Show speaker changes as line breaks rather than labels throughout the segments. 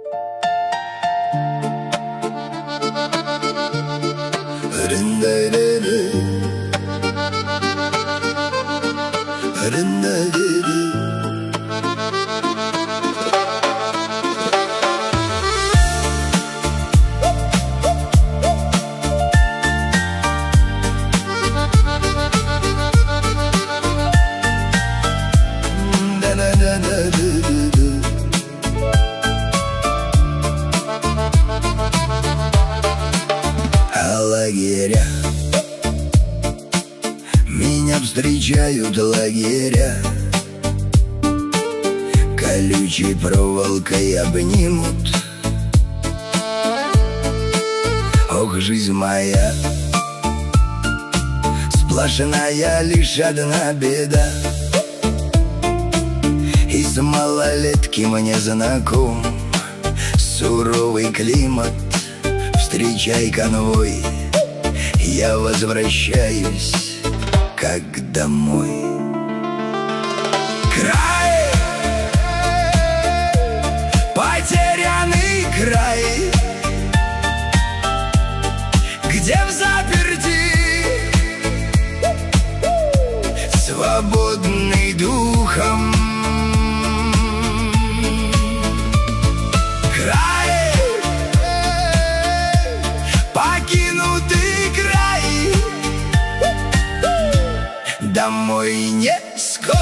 А лагеря, меня встречают лагеря, колючей проволокой обнимут. Ох, жизнь моя, сплошная лишь одна беда. Из малолетки мне знаком суровый климат. Встречай конвой, я возвращаюсь как домой. Край, потерянный край, где взаперти свободный духом. Край, покинутый край, домой не скоро.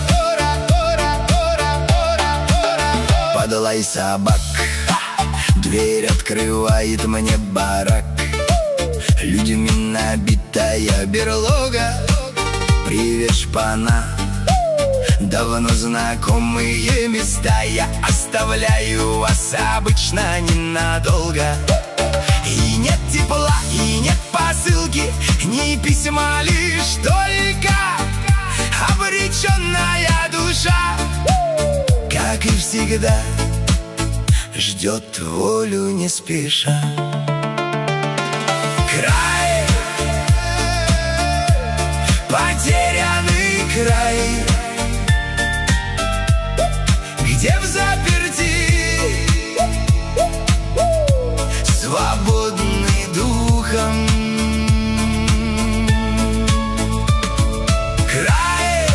Под лай собак дверь открывает мне барак. Людьми набитая берлога. Привет, шпана, давно знакомые места. Я оставляю вас обычно ненадолго. И нет тепла, и нет посылки, ни письма, лишь только обреченная душа, как и всегда, ждет волю не спеша. Край, потерянный край, где взаперти свободный духом. Край,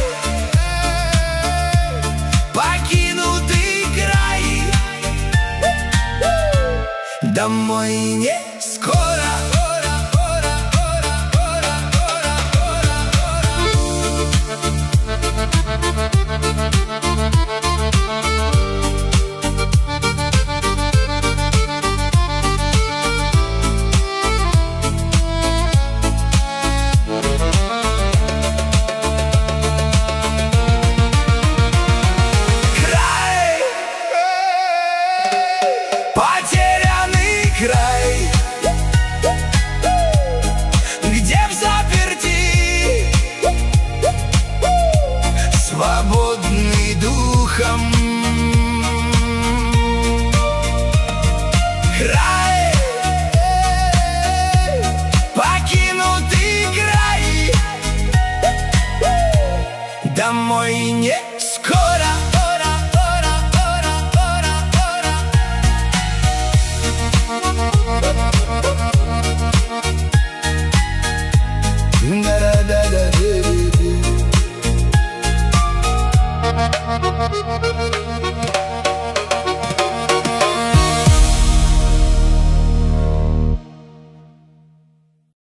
покинутый край, домой не скоро.